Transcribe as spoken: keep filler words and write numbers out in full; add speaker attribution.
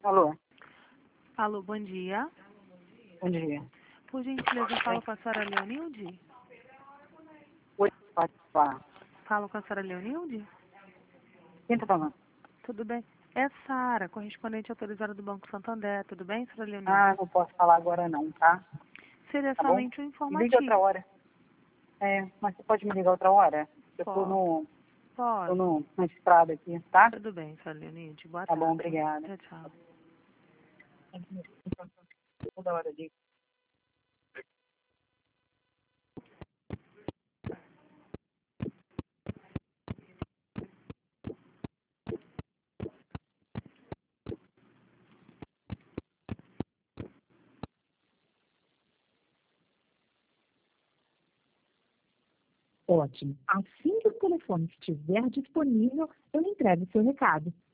Speaker 1: Alô,
Speaker 2: Alô, bom dia.
Speaker 1: bom dia.
Speaker 2: Por gentileza, eu falo com a senhora Leonilde?
Speaker 1: Oi, pode falar.
Speaker 2: Falo com a senhora Leonilde?
Speaker 1: Quem tá falando?
Speaker 2: Tudo bem? É Sara, correspondente autorizada do Banco Santander. Tudo bem, senhora Leonilde?
Speaker 1: Ah, não posso falar agora não, tá?
Speaker 2: Seria
Speaker 1: Tá bom?
Speaker 2: somente um
Speaker 1: Me liga outra
Speaker 2: informativo.
Speaker 1: hora. É, mas você pode me ligar outra hora? Eu tô
Speaker 2: Posso?
Speaker 1: no, tô
Speaker 2: Posso.
Speaker 1: no, na estrada aqui, tá?
Speaker 2: Tudo bem, senhora Leonilde. Boa
Speaker 1: Tá
Speaker 2: tarde.
Speaker 1: bom, obrigada.
Speaker 2: Tchau, tchau.
Speaker 1: Toda hora ali.
Speaker 3: Ótimo. Assim que o telefone estiver disponível, eu entrego o seu recado.